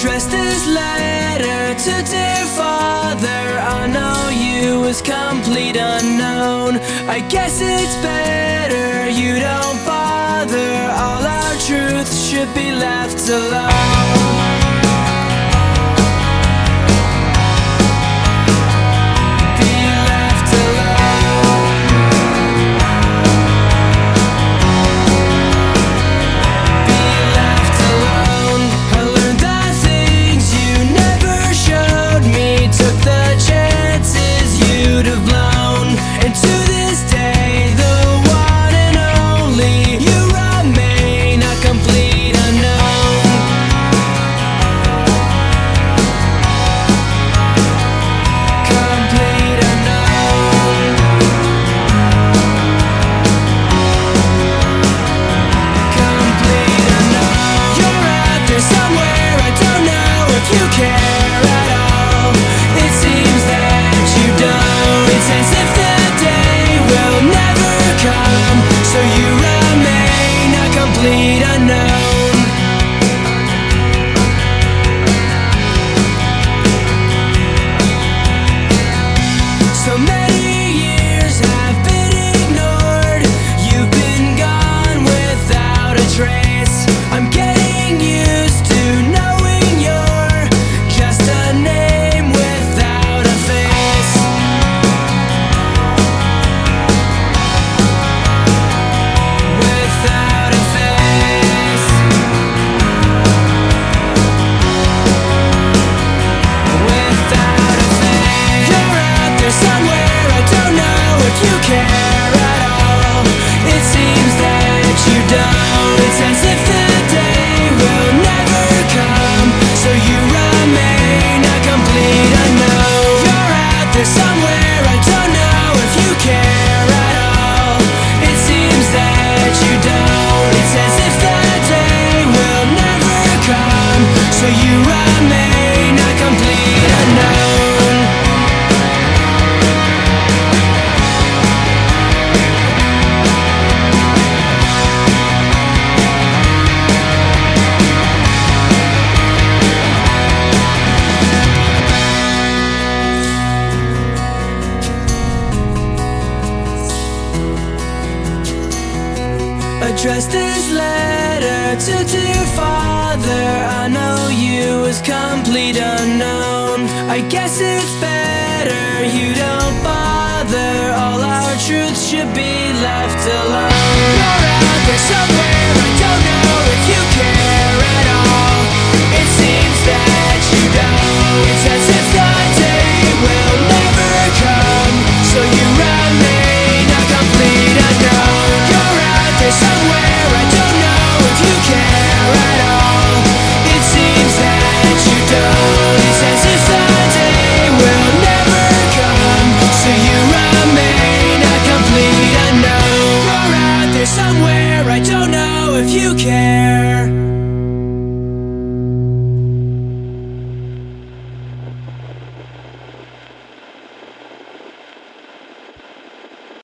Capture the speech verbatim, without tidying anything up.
Address this letter to dear father. I know you was complete unknown. I guess it's better you don't bother. All our truth should be left alone. Address this letter to dear father. I know you was complete unknown. I guess it's better you don't bother. All our truth should be left alone. You're out there somewhere, I don't know if you care at all. It seems that you don't. It's as if the day will never come, so you remain a complete unknown. You're out there somewhere, I don't know if you care at all. It seems that you don't. It's as if the day will never come, so you remain a complete unknown. You're out there somewhere, I don't know if you care.